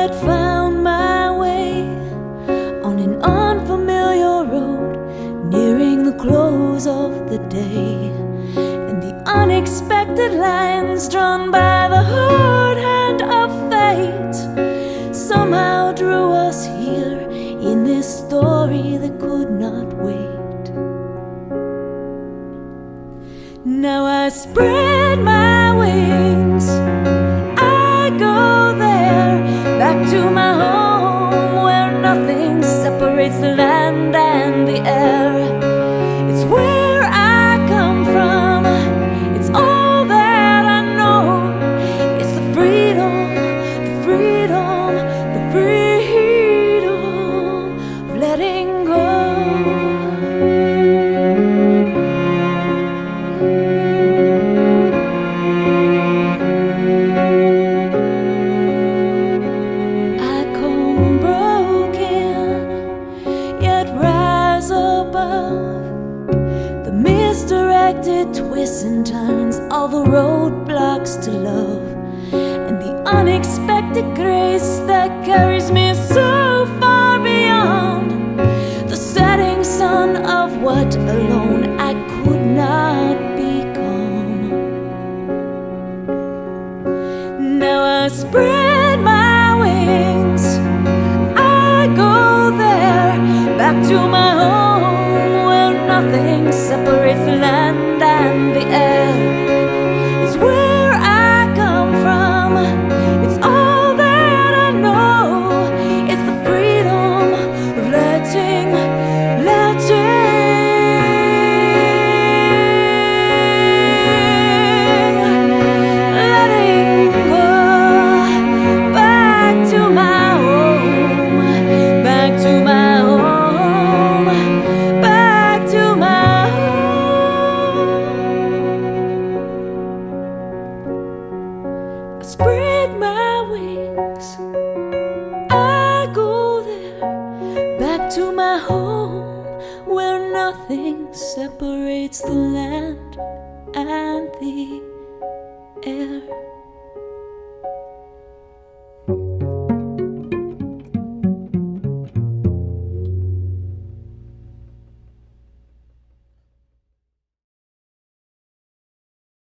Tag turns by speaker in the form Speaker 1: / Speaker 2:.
Speaker 1: had found my way on an unfamiliar road, nearing the close of the day, and the unexpected lines drawn by the hard hand of fate somehow drew us here in this story that could not wait. Now I spread my wings, I go there, back to my home where nothing separates the land and the air. It's where I come from, it's all that I know. It's the freedom, the freedom, the freedom of letting go. Misdirected twists and turns, all the roadblocks to love, and the unexpected grace that carries me so far beyond the setting sun of what alone I could not become. Now I spread my wings, I go there, back to my home where nothing separates the land and the air. It's where I come from, it's all that I know. It's the freedom of letting go. Back to my home, back to my home, back to my home. I spread my wings, I go there, back to my home where nothing separates the land and the air.